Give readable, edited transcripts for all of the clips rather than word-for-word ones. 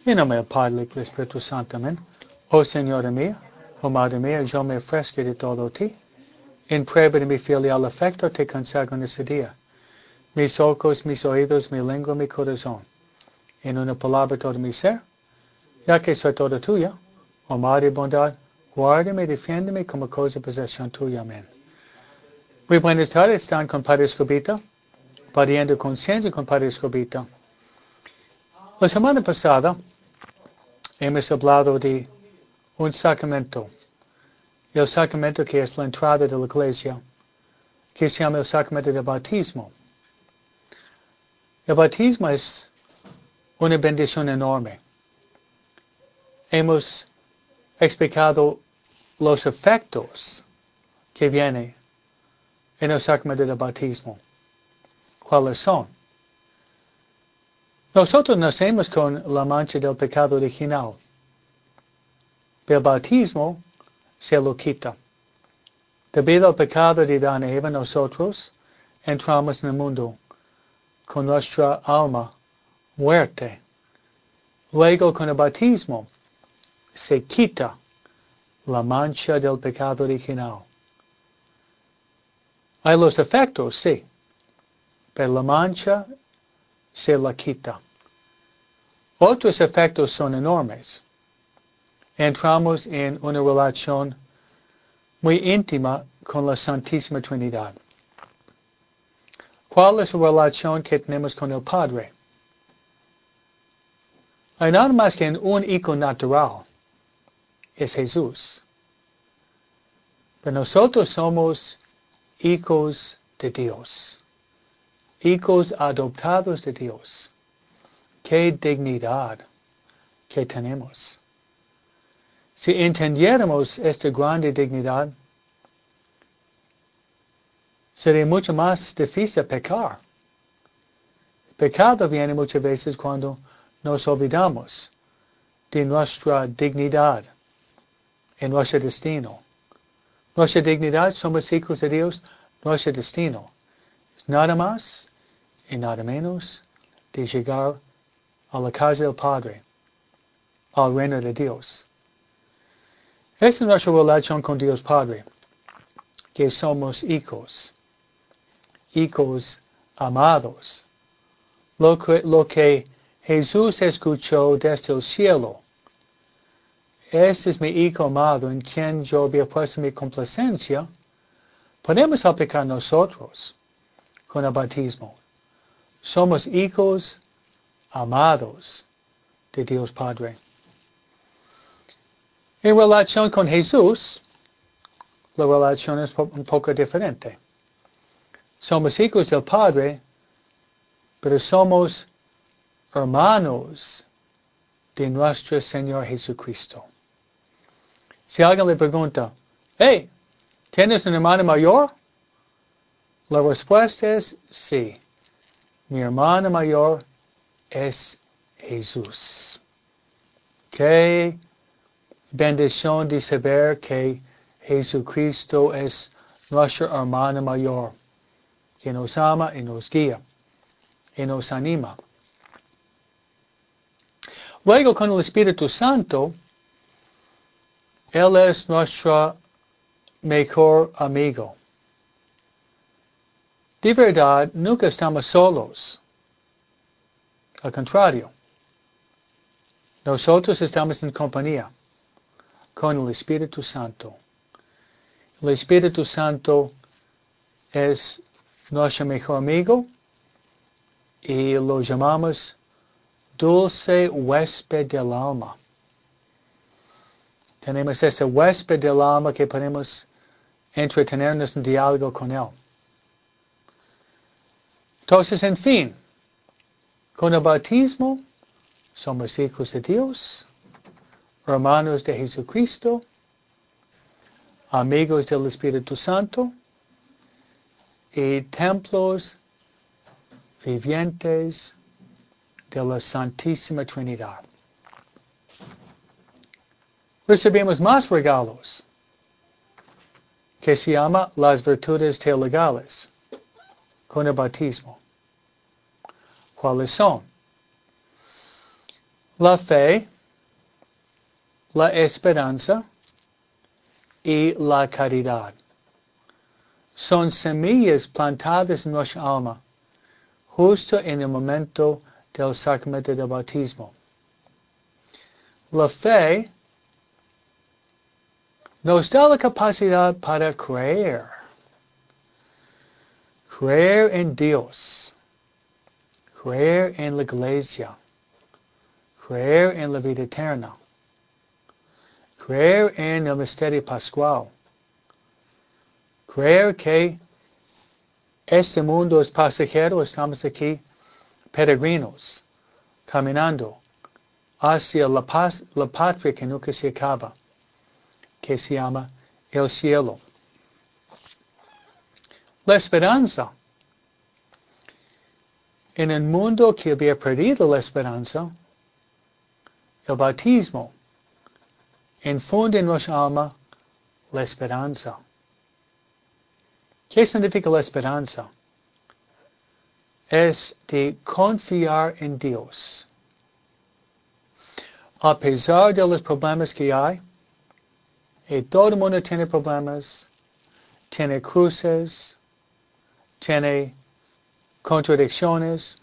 En nombre del Padre y del Espíritu Santo, amén. Oh Señora mía, oh Madre mía, yo me ofrezco de todo ti. En prueba de mi filial afecto te consagro en este día. Mis ojos, mis oídos, mi lengua, mi corazón. En una palabra todo mi ser, ya que soy toda tuya. Oh Madre bondad, guárdame y defiéndeme como cosa de posesión tuya. Amén. Muy buenas tardes, están con Padre Escobita, pariendo conciencia con Padre Escobita. La semana pasada hemos hablado de un sacramento, el sacramento que es la entrada de la iglesia, que se llama el sacramento del bautismo. El bautismo es una bendición enorme. Hemos explicado los efectos que vienen en el sacramento del bautismo. ¿Cuáles son? Nosotros nacemos con la mancha del pecado original. El bautismo se lo quita. Debido al pecado de Adán y Eva, nosotros entramos en el mundo con nuestra alma muerte. Luego, con el bautismo, se quita la mancha del pecado original. Hay los efectos, sí, pero la mancha se la quita. Otros efectos son enormes. Entramos en una relación muy íntima con la Santísima Trinidad. ¿Cuál es la relación que tenemos con el Padre? Hay nada más que un hijo natural, es Jesús. Pero nosotros somos hijos de Dios, hijos adoptados de Dios. ¡Qué dignidad que tenemos! Si entendiéramos esta grande dignidad, sería mucho más difícil pecar. El pecado viene muchas veces cuando nos olvidamos de nuestra dignidad en nuestro destino. Nuestra dignidad, somos hijos de Dios, nuestro destino es nada más y nada menos de llegar a la casa del Padre, al reino de Dios. Esta es nuestra relación con Dios Padre, que somos hijos amados. Lo que Jesús escuchó desde el cielo. Este es mi hijo amado en quien yo había puesto mi complacencia. Podemos aplicar nosotros con el bautismo. Somos hijos amados de Dios Padre. En relación con Jesús, la relación es un poco diferente. Somos hijos del Padre, pero somos hermanos de nuestro Señor Jesucristo. Si alguien le pregunta, hey, ¿tienes un hermano mayor? La respuesta es sí. Mi hermano mayor es Jesús. Qué bendición de saber que Jesucristo es nuestro hermano mayor, que nos ama y nos guía y nos anima. Luego, con el Espíritu Santo, Él es nuestro mejor amigo. De verdad, nunca estamos solos. Al contrario, nosotros estamos en compañía con el Espíritu Santo. El Espíritu Santo es nuestro mejor amigo y lo llamamos dulce huésped del alma. Tenemos ese huésped del alma que podemos entretenernos en diálogo con él. Entonces, en fin, con el bautismo somos hijos de Dios, hermanos de Jesucristo, amigos del Espíritu Santo y templos vivientes de la Santísima Trinidad. Recibimos más regalos que se llama las virtudes teologales con el bautismo. ¿Cuáles son? La fe, la esperanza y la caridad son semillas plantadas en nuestra alma justo en el momento del sacramento del bautismo. La fe nos da la capacidad para creer en Dios, creer en la iglesia, creer en la vida eterna, creer en el misterio pascual, creer que este mundo es pasajero, estamos aquí peregrinos, caminando hacia la patria que nunca se acaba, que se llama el cielo. La esperanza. En el mundo que había perdido la esperanza, el bautismo infunde en nuestra alma la esperanza. ¿Qué significa la esperanza? Es de confiar en Dios. A pesar de los problemas que hay, y todo el mundo tiene problemas, tiene cruces, tiene contradicciones,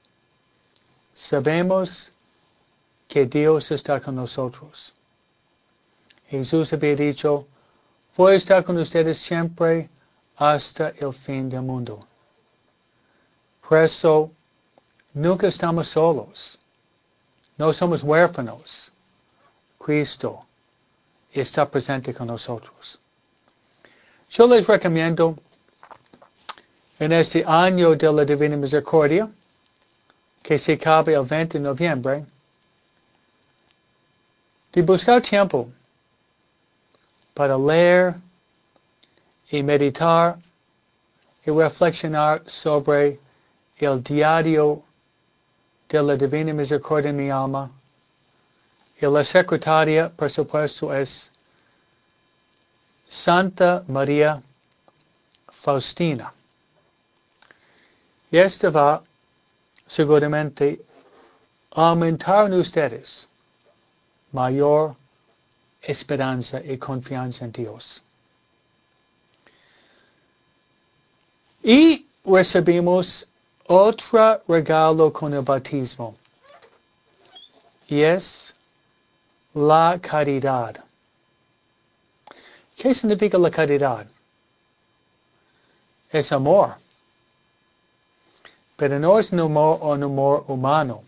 sabemos que Dios está con nosotros. Jesús había dicho, voy a estar con ustedes siempre hasta el fin del mundo. Por eso, nunca estamos solos. No somos huérfanos. Cristo está presente con nosotros. Yo les recomiendo, en este año de la Divina Misericordia, que se acabe el 20 de noviembre, de buscar tiempo para leer y meditar y reflexionar sobre el diario de la Divina Misericordia en mi alma. Y la secretaria, por supuesto, es Santa María Faustina. Y esto va seguramente a aumentar en ustedes mayor esperanza y confianza en Dios. Y recibimos otro regalo con el bautismo, y es la caridad. ¿Qué significa la caridad? Es amor, pero no es un amor humano.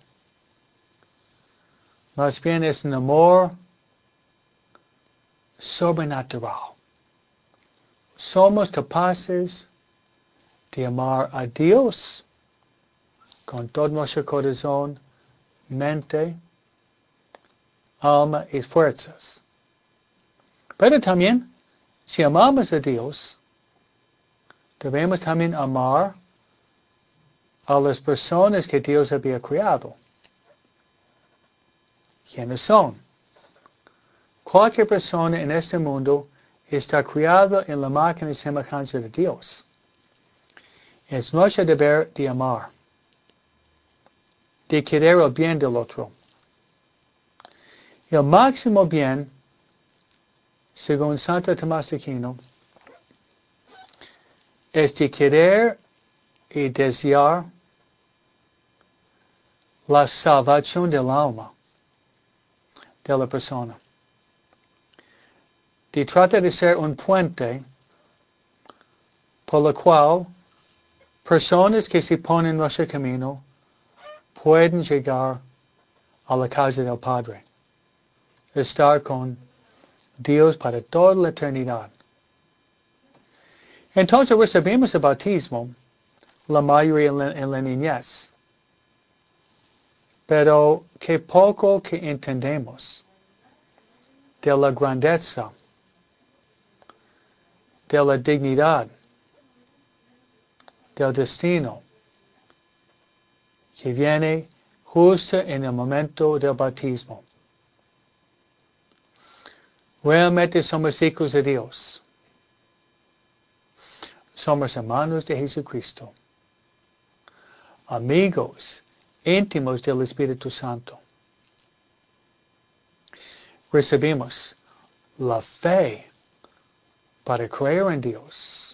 Más bien es un amor sobrenatural. Somos capaces de amar a Dios con todo nuestro corazón, mente, alma y fuerzas. Pero también, si amamos a Dios, debemos también amar a las personas que Dios había creado. ¿Quiénes son? Cualquier persona en este mundo está creada en la imagen y semejanza de Dios. Es nuestro deber de amar, de querer el bien del otro. El máximo bien, según Santo Tomás de Aquino, es de querer y desear la salvación del alma de la persona. De tratar de ser un puente por el cual personas que se ponen en nuestro camino pueden llegar a la casa del Padre. Estar con Dios para toda la eternidad. Entonces recibimos el bautismo, la mayoría en la niñez. Pero qué poco que entendemos de la grandeza, de la dignidad, del destino que viene justo en el momento del bautismo. Realmente somos hijos de Dios. Somos hermanos de Jesucristo. Amigos íntimos del Espíritu Santo. recibimos la fe para creer en Dios,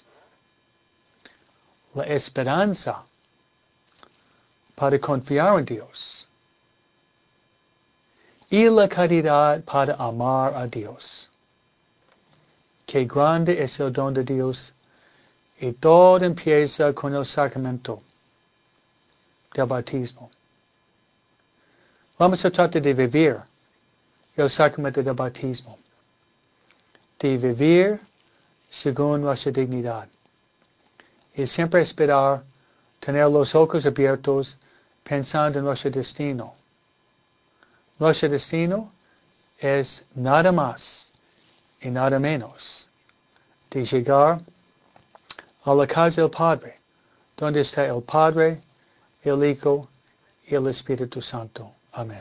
la esperanza para confiar en Dios y la caridad para amar a Dios. Qué grande es el don de Dios, y todo empieza con el sacramento del bautismo. Vamos a tratar de vivir el sacramento del bautismo, de vivir según nuestra dignidad, y siempre esperar tener los ojos abiertos pensando en nuestro destino. Nuestro destino es nada más y nada menos de llegar a la casa del Padre, donde está el Padre, el Hijo y el Espíritu Santo. Amén.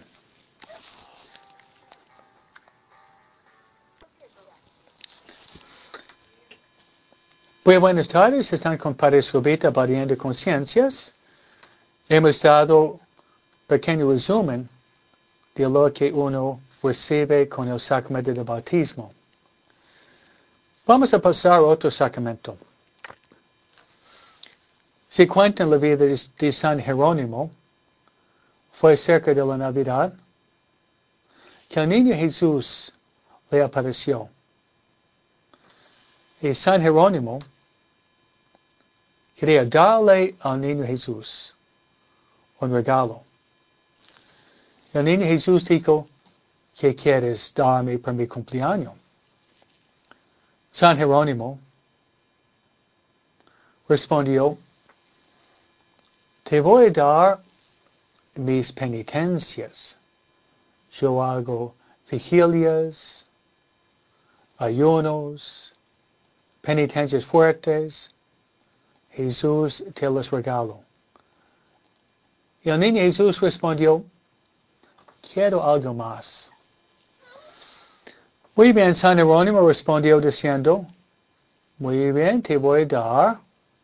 Muy buenas tardes, están con Padre Escobita variando conciencias. Hemos dado un pequeño resumen de lo que uno recibe con el sacramento del bautismo. Vamos a pasar a otro sacramento. Se cuenta en la vida de San Jerónimo, fue cerca de la Navidad, que el niño Jesús le apareció. Y San Jerónimo quería darle al niño Jesús un regalo. El niño Jesús dijo, ¿qué quieres darme para mi cumpleaños? San Jerónimo respondió, te voy a dar mis penitencias. Yo hago vigilias, ayunos, penitencias fuertes. Jesús te los regalo. Y el niño Jesús respondió, quiero algo más. Muy bien, San Jerónimo respondió diciendo, muy bien, te voy a dar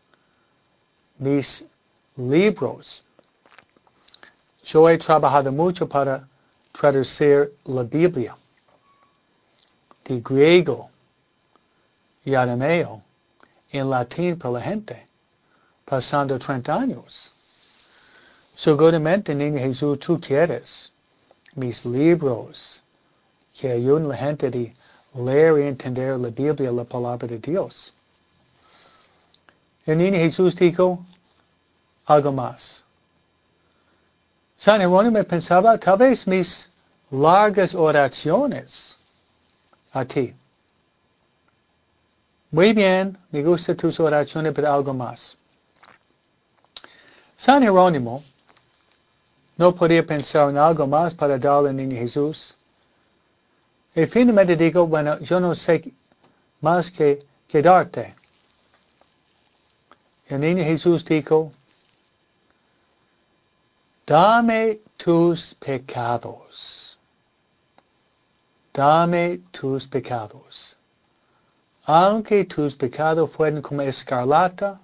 mis libros. Yo he trabajado mucho para traducir la Biblia de griego y arameo en latín para la gente, pasando 30 años. Seguramente, niño Jesús, tú quieres mis libros que ayuden a la gente a leer y entender la Biblia, la palabra de Dios. El niño Jesús dijo algo más. San Jerónimo pensaba, tal vez mis largas oraciones a ti. Muy bien, me gustan tus oraciones, pero algo más. San Jerónimo no podía pensar en algo más para darle al niño Jesús. Y finalmente dijo, bueno, yo no sé más que darte. El niño Jesús dijo, dame tus pecados. Dame tus pecados. Aunque tus pecados fueran como escarlata,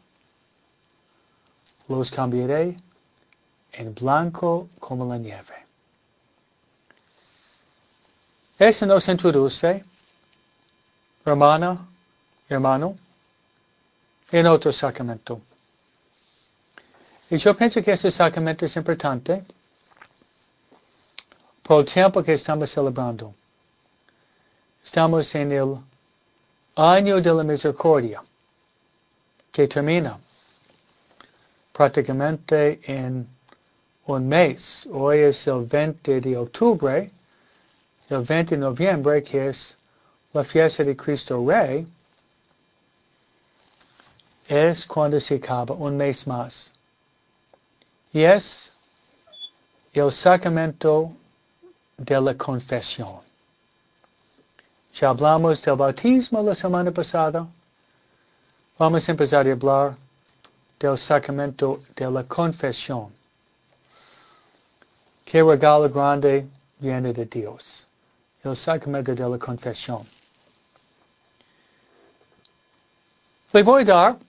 los cambiaré en blanco como la nieve. Eso nos introduce, hermano, en otro sacramento. Y yo pienso que este sacramento es importante por el tiempo que estamos celebrando. Estamos en el año de la misericordia, que termina prácticamente en un mes. Hoy es el 20 de octubre, el 20 de noviembre, que es la fiesta de Cristo Rey, es cuando se acaba un mes más. Y es el sacramento de la confesión. Ya hablamos del bautismo la semana pasada. Vamos a empezar a hablar del sacramento de la confesión. Qué regalo grande viene de Dios. El sacramento de la confesión. Le voy a dar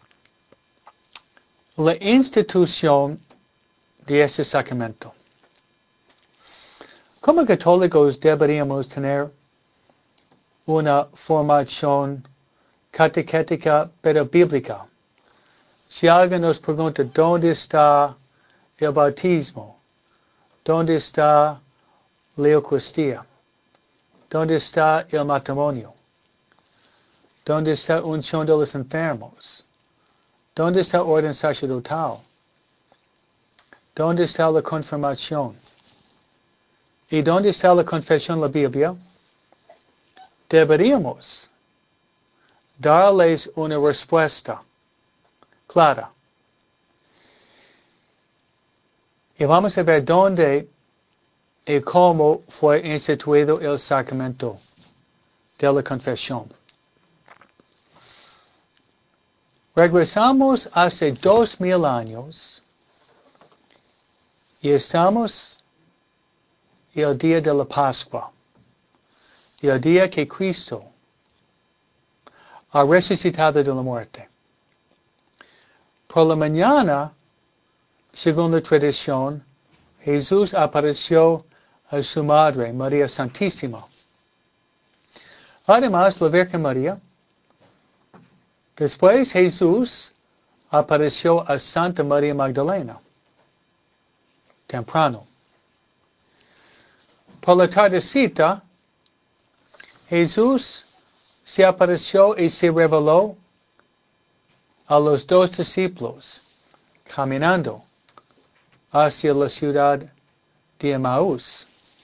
la institución de este sacramento. Como católicos deberíamos tener una formación catequética pero bíblica. Si alguien nos pregunta dónde está el bautismo, dónde está la Eucaristía, dónde está el matrimonio, dónde está la unción de los enfermos, dónde está la orden sacerdotal, dónde está la confirmación y dónde está la confesión, la Biblia, deberíamos darles una respuesta clara. Y vamos a ver dónde y cómo fue instituido el sacramento de la confesión. Regresamos hace 2000 años y estamos el día de la Pascua, el día que Cristo ha resucitado de la muerte. Por la mañana, según la tradición, Jesús apareció a su madre, María Santísima. Además, la Virgen María. Después Jesús apareció a Santa María Magdalena, temprano. Por la tardecita, Jesús se apareció y se reveló a los 2 discípulos, caminando hacia la ciudad de Emaús.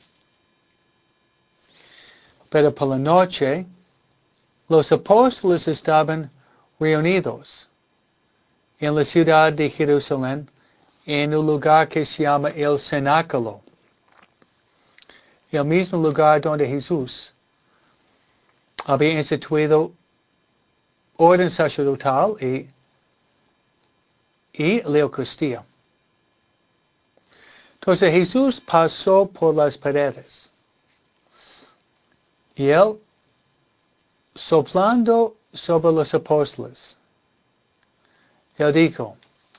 Pero por la noche, los apóstoles estaban reunidos en la ciudad de Jerusalén en un lugar que se llama el Cenáculo, el mismo lugar donde Jesús había instituido orden sacerdotal y la Eucaristía. Entonces Jesús pasó por las paredes y él, soplando sobre los apóstoles, él dijo,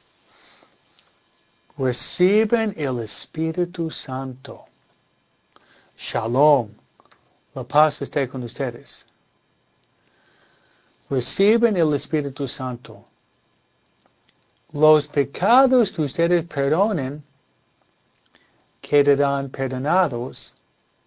reciben el Espíritu Santo. Shalom, la paz esté con ustedes. Reciben el Espíritu Santo. Los pecados que ustedes perdonen quedarán perdonados.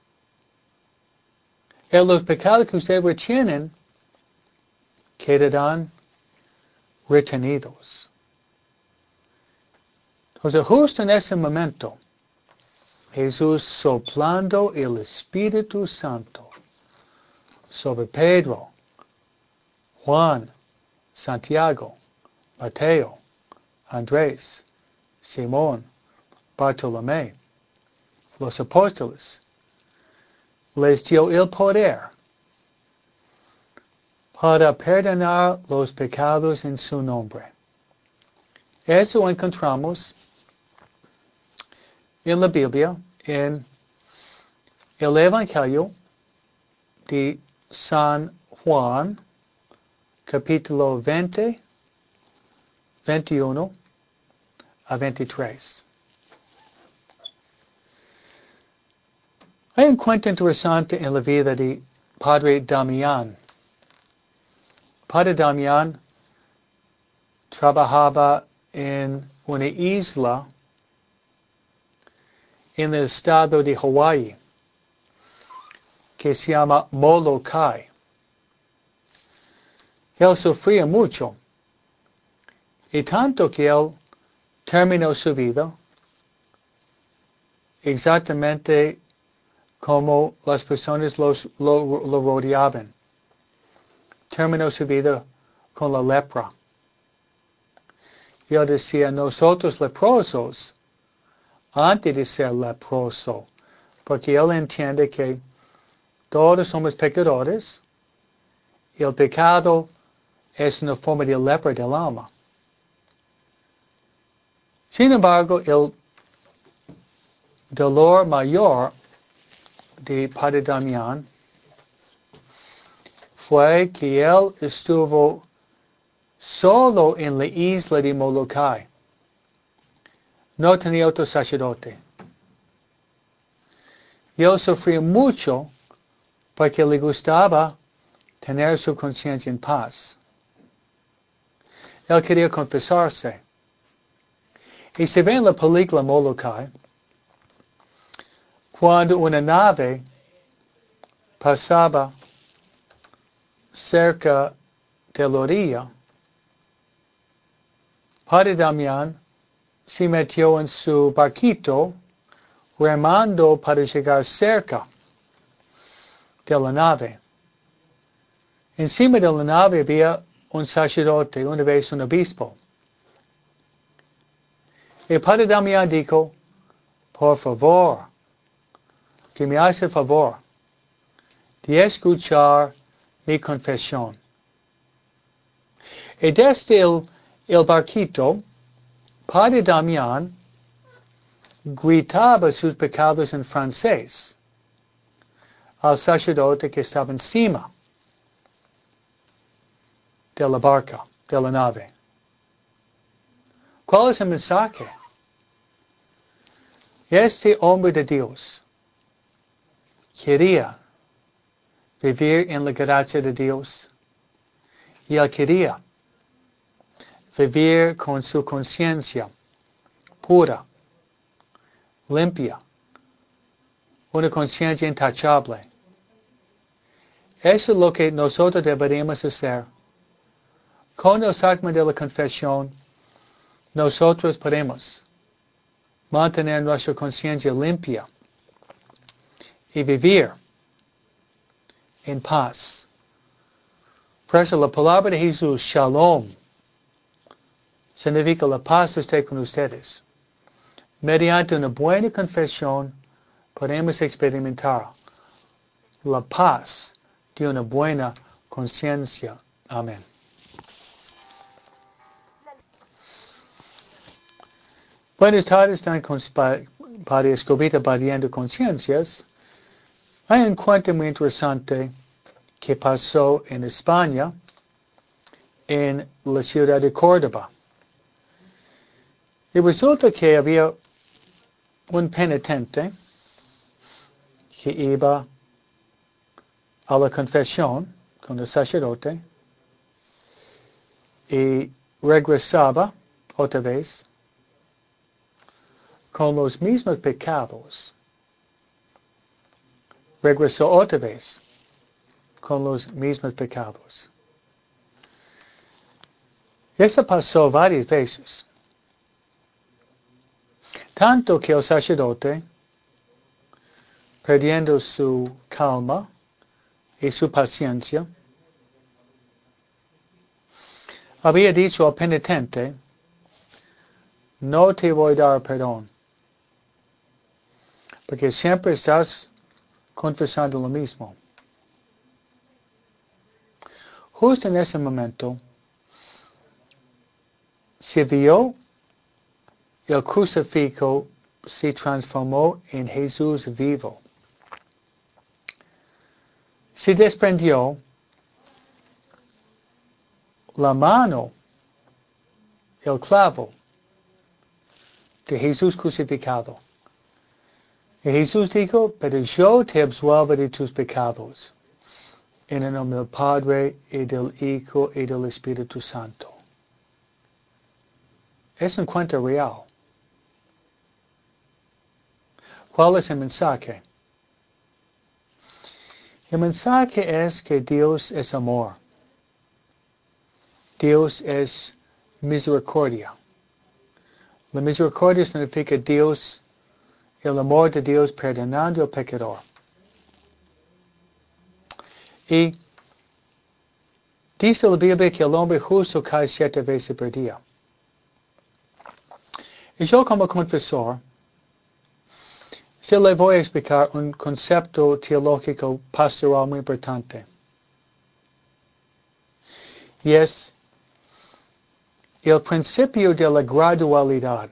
Y los pecados que ustedes retienen quedarán retenidos. Entonces, justo en ese momento, Jesús soplando el Espíritu Santo sobre Pedro, Juan, Santiago, Mateo, Andrés, Simón, Bartolomé, los apóstoles, les dio el poder para perdonar los pecados en su nombre. Eso encontramos en la Biblia, en el Evangelio de San Juan, capítulo 20, 21 a 23. Hay un cuento interesante en la vida de Padre Damián. Padre Damián trabajaba en una isla en el estado de Hawái que se llama Molokai. Él sufría mucho y tanto que él terminó su vida exactamente como las personas lo rodeaban. Terminó su vida con la lepra. Y él decía, nosotros leprosos, antes de ser leproso, porque él entiende que todos somos pecadores, y el pecado es una forma de lepra del alma. Sin embargo, el dolor mayor de Padre Damián fue que él estuvo solo en la isla de Molokai. No tenía otro sacerdote. Y él sufrió mucho porque le gustaba tener su conciencia en paz. Él quería confesarse. Y se ve en la película Molokai, cuando una nave pasaba cerca de la orilla, Padre Damián se metió en su barquito remando para llegar cerca de la nave. Encima de la nave había un sacerdote, una vez un obispo. Y Padre Damián dijo, por favor, que me hace el favor de escuchar mi confesión. Y desde el barquito, Padre Damián gritaba sus pecados en francés al sacerdote que estaba encima de la barca, de la nave. ¿Cuál es el mensaje? Este hombre de Dios quería vivir en la gracia de Dios y él quería vivir con su conciencia pura, limpia, una conciencia intachable. Eso es lo que nosotros deberíamos hacer. Con el sacramento de la confesión, nosotros podemos mantener nuestra conciencia limpia y vivir en paz. Por eso la palabra de Jesús, Shalom, significa la paz esté con ustedes. Mediante una buena confesión podemos experimentar la paz de una buena conciencia. Amén. Buenas tardes, Padre Escobita, Variando Conciencias. Hay un cuento muy interesante que pasó en España, en la ciudad de Córdoba. Y resulta que había un penitente que iba a la confesión con el sacerdote y regresaba otra vez con los mismos pecados. Regresó otra vez con los mismos pecados. Eso pasó varias veces. Tanto que el sacerdote, perdiendo su calma y su paciencia, había dicho al penitente, no te voy a dar perdón, porque siempre estás confesando lo mismo. Justo en ese momento, se vio el crucifijo se transformó en Jesús vivo. Se desprendió la mano, el clavo de Jesús crucificado. Y Jesús dijo, pero yo te absuelvo de tus pecados. En el nombre del Padre, y del Hijo, y del Espíritu Santo. Es un cuento real. ¿Cuál es el mensaje? El mensaje es que Dios es amor. Dios es misericordia. La misericordia significa Dios, el amor de Dios perdonando al pecador. Y dice la Biblia que el hombre justo cae 7 veces por día. Y yo como confesor, se le voy a explicar un concepto teológico pastoral muy importante. Y es el principio de la gradualidad.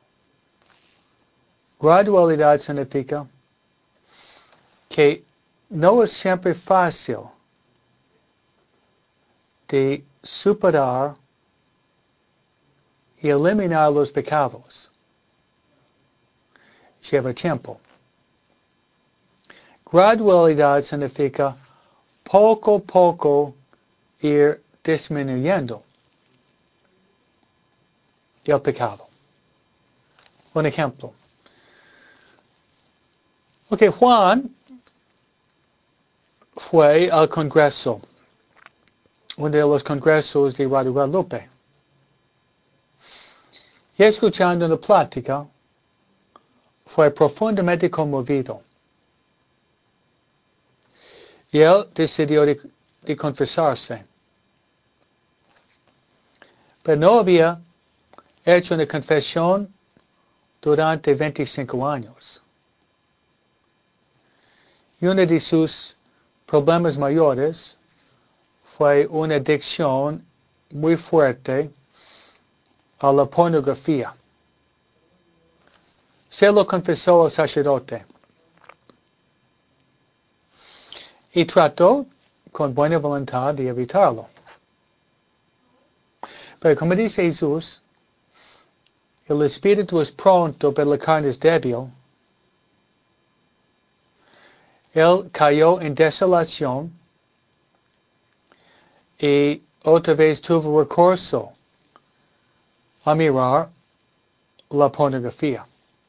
Gradualidad significa que no es siempre fácil de superar y eliminar los pecados. Lleva tiempo. Gradualidad significa poco a poco ir disminuyendo el pecado. Un ejemplo. Juan fue al Congreso, uno de los congresos de Guadalupe. Y escuchando la plática, fue profundamente conmovido. Y él decidió de confesarse. Pero no había hecho una confesión durante 25 años. Y uno de sus problemas mayores fue una adicción muy fuerte a la pornografía. Se lo confesó al sacerdote y trató con buena voluntad de evitarlo. Pero como dice Jesús, el espíritu es pronto, pero la carne es débil. Él cayó en desolación y otra vez tuvo recurso a mirar la pornografía.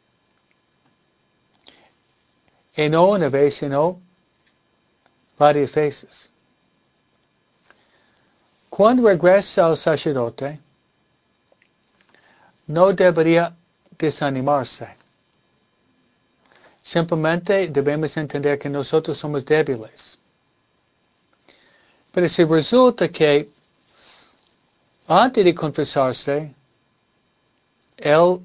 Y no una vez, sino varias veces. Cuando regresa al sacerdote, no debería desanimarse. Simplemente debemos entender que nosotros somos débiles. Pero si resulta que antes de confesarse, él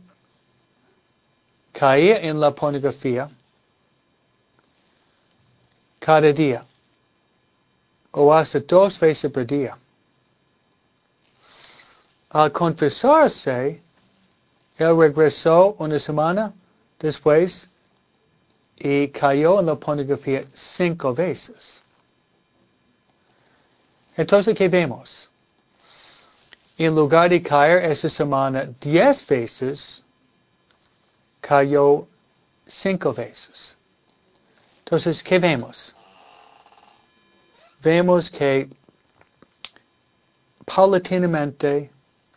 caía en la pornografía cada día, o hasta 2 veces por día. Al confesarse, él regresó una semana después y cayó en la pornografía 5 veces. Entonces, ¿qué vemos? En lugar de caer esa semana 10 veces, cayó 5 veces. Entonces, ¿qué vemos? Vemos que paulatinamente,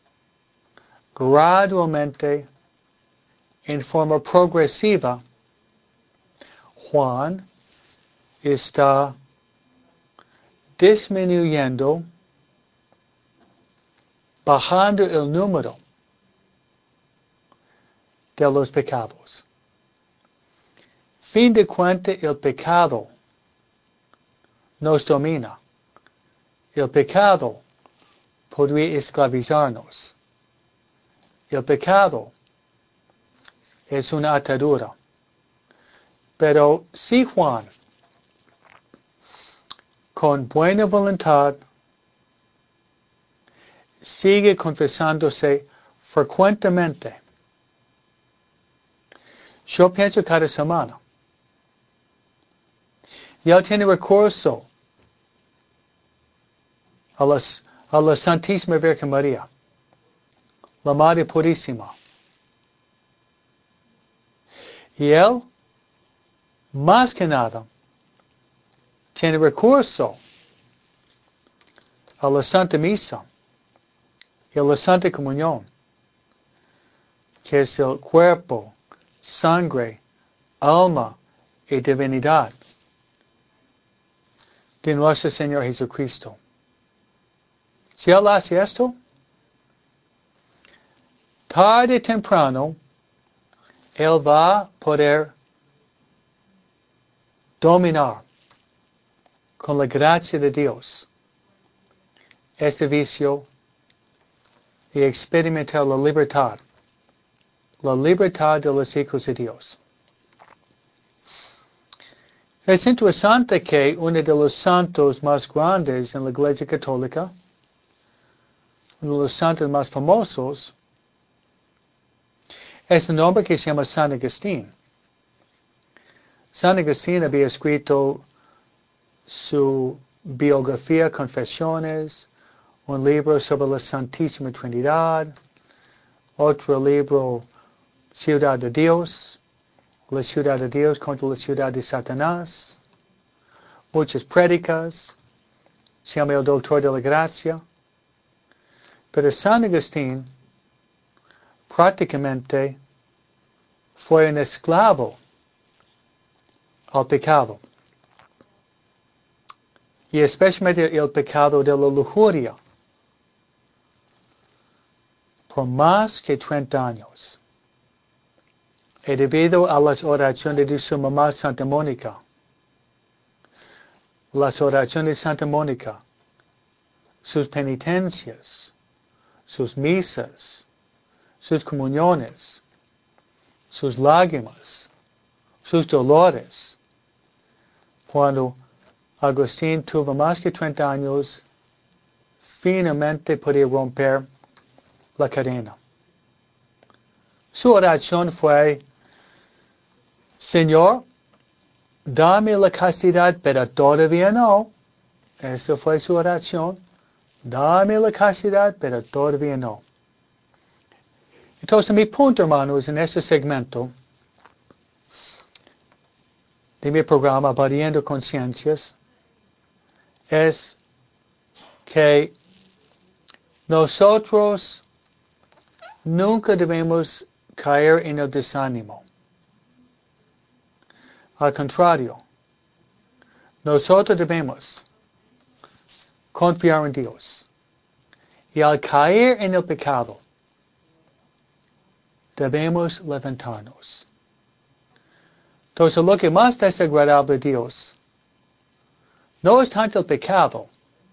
gradualmente, en forma progresiva, Juan está disminuyendo, bajando el número de los pecados. Fin de cuentas, el pecado nos domina. El pecado podría esclavizarnos. El pecado es una atadura. Pero si Juan, con buena voluntad, sigue confesándose frecuentemente, yo pienso cada semana, y él tiene recurso a la Santísima Virgen María, la Madre Purísima. Y él, más que nada, tiene recurso a la Santa Misa y a la Santa Comunión, que es el cuerpo, sangre, alma y divinidad de nuestro Señor Jesucristo. Si él hace esto, tarde o temprano, él va a poder dominar con la gracia de Dios ese vicio y experimentar la libertad de los hijos de Dios. Es interesante que uno de los santos más grandes en la Iglesia Católica, uno de los santos más famosos, es un hombre que se llama San Agustín. San Agustín había escrito su biografía, Confesiones, un libro sobre la Santísima Trinidad, otro libro, Ciudad de Dios, la ciudad de Dios contra la ciudad de Satanás. muchas prédicas, se llama el doctor de la gracia. Pero San Agustín prácticamente fue un esclavo al pecado. Y especialmente el pecado de la lujuria. Por más que 30 años. Y debido a las oraciones de su mamá Santa Mónica, las oraciones de Santa Mónica, sus penitencias, sus misas, sus comuniones, sus lágrimas, sus dolores. Cuando Agustín tuvo más que 30 años, finalmente podía romper la cadena. Su oración fue: Señor, dame la castidad, pero todavía no. Esa fue su oración. Dame la castidad, pero todavía no. Entonces, mi punto, hermanos, en este segmento de mi programa Variando Conciencias es que nosotros nunca debemos caer en el desánimo. Al contrario, nosotros debemos confiar en Dios. Y al caer en el pecado, debemos levantarnos. Entonces, lo que más desagradable a Dios no es tanto el pecado,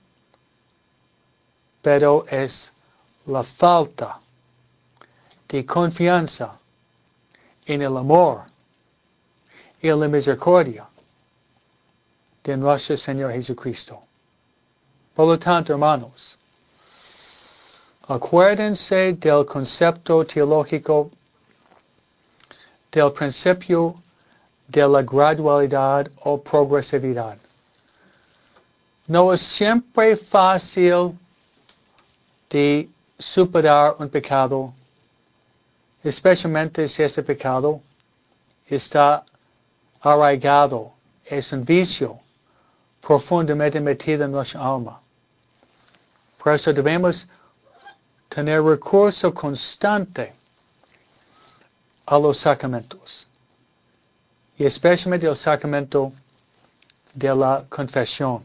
pero es la falta de confianza en el amor y en la misericordia de nuestro Señor Jesucristo. Por lo tanto, hermanos, acuérdense del concepto teológico del principio de la gradualidad o progresividad. No es siempre fácil de superar un pecado, especialmente si ese pecado está arraigado, es un vicio profundamente metido en nuestra alma. Por eso debemos tener recurso constante a los sacramentos, y especialmente el sacramento de la confesión.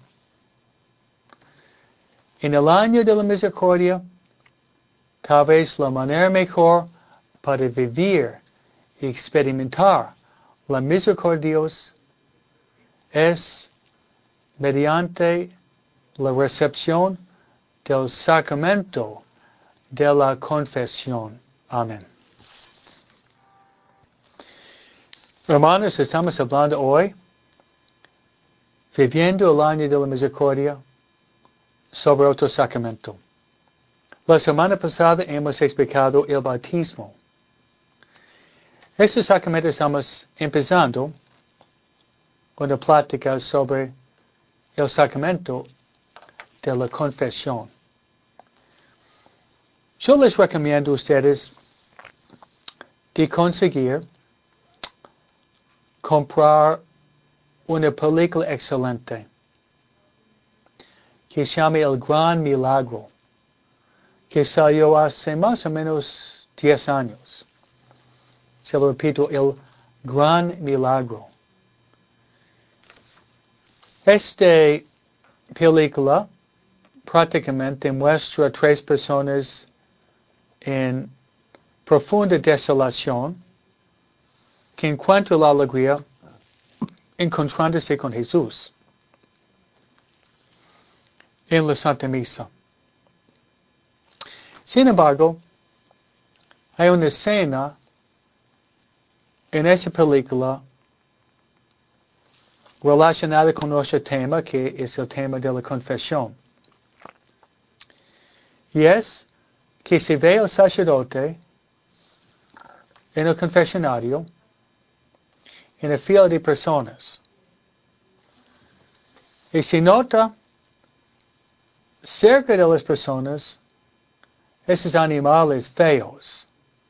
En el año de la misericordia, tal vez la manera mejor para vivir y experimentar la misericordia de Dios es mediante la recepción del sacramento de la confesión. Amén. Hermanos, estamos hablando hoy, viviendo el año de la misericordia, sobre otro sacramento. La semana pasada hemos explicado el bautismo. Este sacramento estamos empezando una plática sobre el sacramento de la confesión. Yo les recomiendo a ustedes de conseguir comprar una película excelente que se llama El Gran Milagro, que salió hace más o menos 10 años. Se lo repito, El Gran Milagro. Esta película prácticamente muestra a 3 personas en profunda desolación que encuentran la alegría encontrándose con Jesús en la Santa Misa. Sin embargo, hay una escena en esa película relacionada con nuestro tema, que es el tema de la confesión. Y es que se ve al sacerdote en el confesionario en la fila de personas. Y se nota cerca de las personas esos animales feos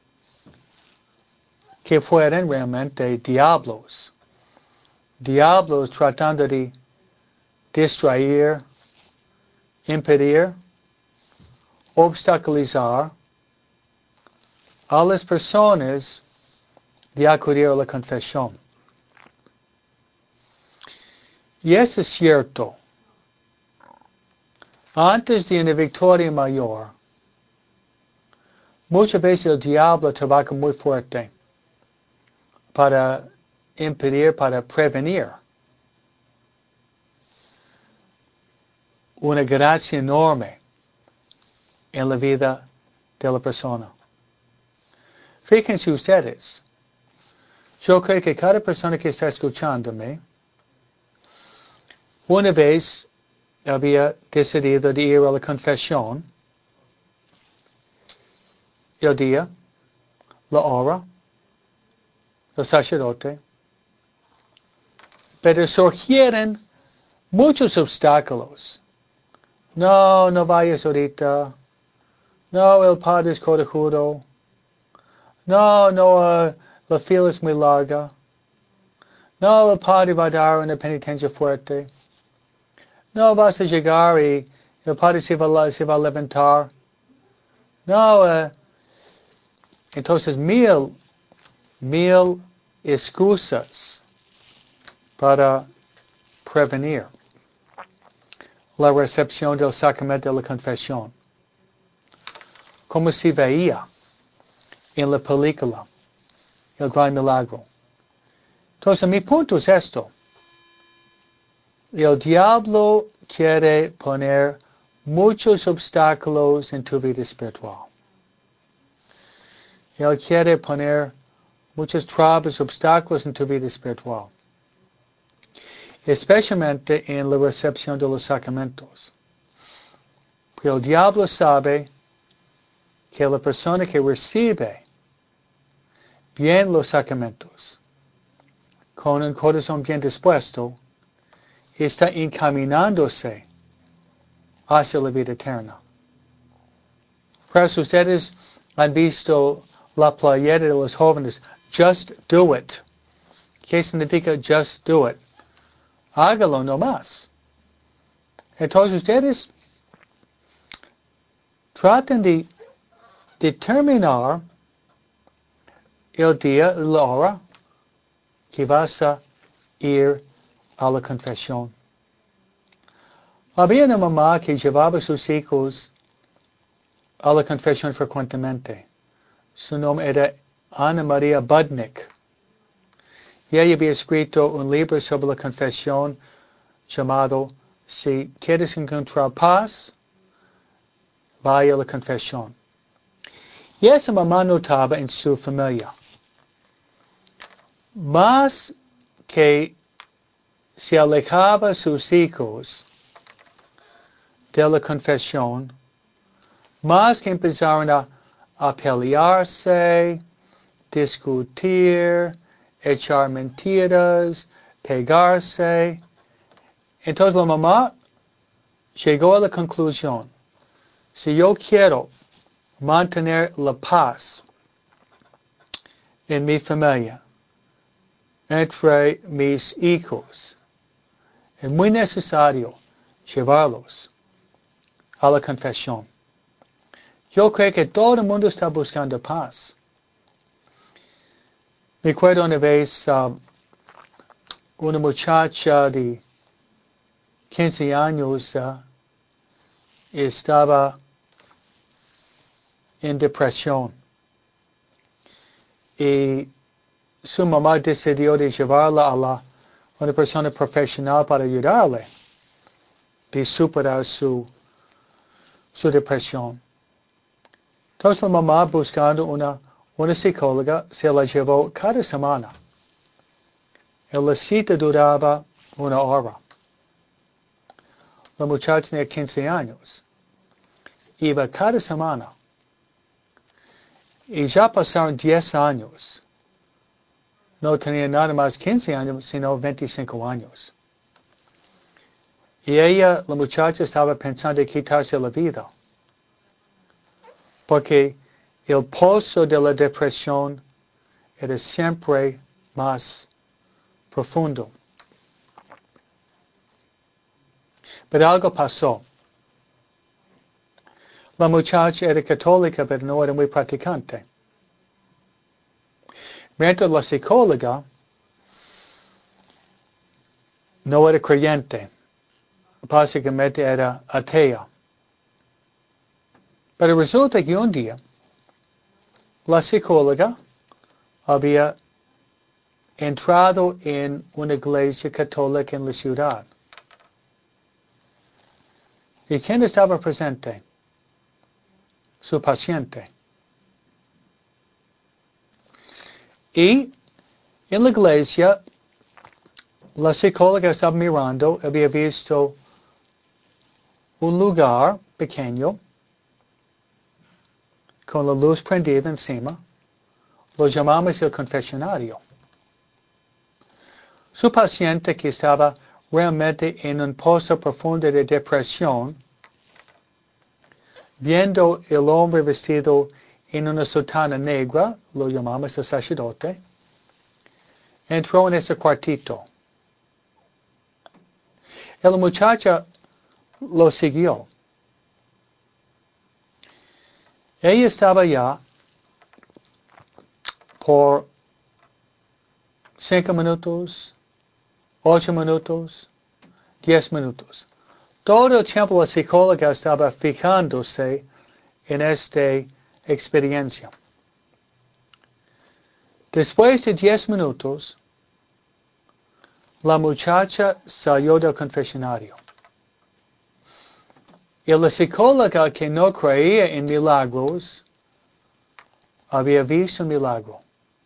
que fueran realmente diablos. Diablos tratando de distraer, impedir, obstaculizar a las personas de acudir a la confesión. Y eso es cierto. Antes de una victoria mayor, muchas veces el diablo trabaja muy fuerte para impedir, para prevenir una gracia enorme en la vida de la persona. Fíjense ustedes, yo creo que cada persona que está escuchándome, una vez había decidido de ir a la confesión, el día, la hora, el sacerdote, pero surgieron muchos obstáculos. No, no vayas ahorita. No, el padre es corajudo. No, la fila es muy larga. No, el padre va a dar una penitencia fuerte. No vas a llegar y el padre se va a levantar. No, entonces mil excusas para prevenir la recepción del sacramento de la confesión. Como se veía en la película El Gran Milagro. Entonces mi punto es esto. El diablo quiere poner muchos obstáculos en tu vida espiritual. Él quiere poner muchas trabas, obstáculos en tu vida espiritual. Especialmente en la recepción de los sacramentos. Pero el diablo sabe que la persona que recibe bien los sacramentos, con un corazón bien dispuesto, está encaminándose hacia la vida eterna. Perhaps ustedes han visto la playera de los jóvenes, Just Do It. ¿Qué significa Just Do It? Hágalo no más. Entonces ustedes traten de determinar el día, la hora que vas a ir a la confesión. Había una mamá que llevaba a sus hijos a la confesión frecuentemente. Su nombre era Ana María Budnick. Y ella había escrito un libro sobre la confesión llamado Si quieres encontrar paz, vaya a la confesión. Y esa mamá notaba en su familia, más que se alejaba a sus hijos de la confesión, más que empezaron a pelearse, discutir, echar mentiras, pegarse. Entonces la mamá llegó a la conclusión, si yo quiero mantener la paz en mi familia, entre mis hijos, es muy necesario llevarlos a la confesión. Yo creo que todo el mundo está buscando paz. Me acuerdo una vez una muchacha de 15 años estaba en depresión y su mamá decidió de llevarla a una persona profesional para ayudarle a superar su depresión. Entonces la mamá, buscando una psicóloga, se la llevó cada semana. Y la cita duraba 1 hora. La muchacha tenía 15 años. Iba cada semana. Y ya pasaron 10 años. No tenía nada más 15 años, sino 25 años. Y ella, la muchacha, estaba pensando en quitarse la vida. Porque el pozo de la depresión era siempre más profundo. Pero algo pasó. La muchacha era católica, pero no era muy practicante. Mientras la psicóloga no era creyente, básicamente era atea. Pero resulta que un día la psicóloga había entrado en una iglesia católica en la ciudad. ¿Y quién estaba presente? Su paciente. Y en la iglesia, la psicóloga estaba mirando, había visto un lugar pequeño con la luz prendida encima. Lo llamamos el confesionario. Su paciente, que estaba realmente en un pozo profundo de depresión, viendo el hombre vestido en una sotana negra, lo llamamos el sacerdote, entró en ese cuartito. La muchacha lo siguió. Ella estaba ya por 5 minutos, 8 minutos, 10 minutos. Todo el tiempo la psicóloga estaba fijándose en esta experiencia. Después de 10 minutos, la muchacha salió del confesionario. Y la psicóloga, que no creía en milagros, había visto un milagro.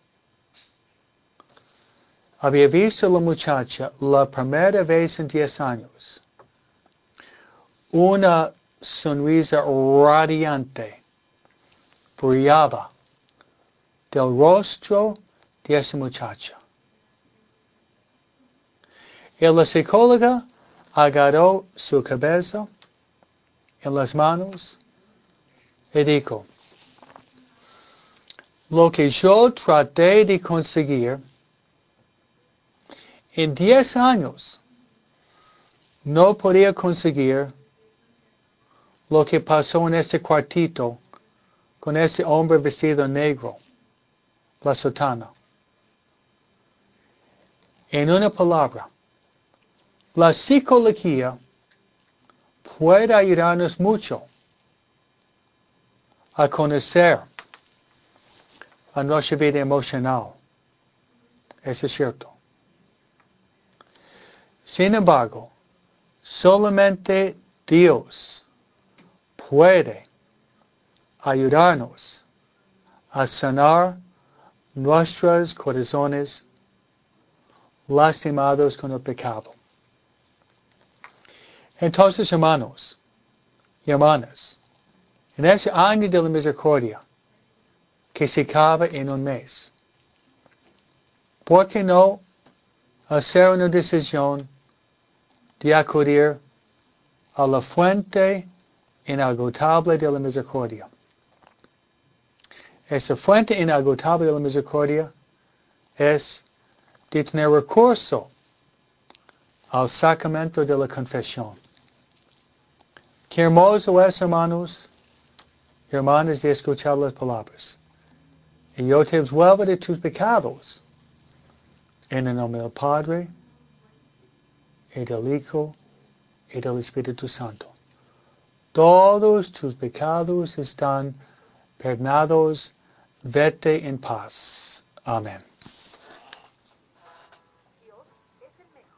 Había visto a la muchacha la primera vez en 10 años. Una sonrisa radiante brillaba del rostro de esa muchacha. Y la psicóloga agarró su cabeza en las manos y dijo, lo que yo traté de conseguir en 10 años, no podía conseguir lo que pasó en este cuartito con ese hombre vestido negro, la sotana. En una palabra, la psicología puede ayudarnos mucho a conocer a nuestra vida emocional. Eso es cierto. Sin embargo, solamente Dios puede ayudarnos a sanar nuestros corazones lastimados con el pecado. Entonces, hermanos y hermanas, en ese año de la misericordia, que se acaba en un mes, ¿por qué no hacer una decisión de acudir a la fuente inagotable de la misericordia? Esa fuente inagotable de la misericordia es de tener recurso al sacramento de la confesión. Qué hermoso es, hermanos y hermanas, de escuchar las palabras. Y yo te absuelvo de tus pecados. En el nombre del Padre, y del Hijo, y del Espíritu Santo. Todos tus pecados están perdonados. Vete en paz. Amén.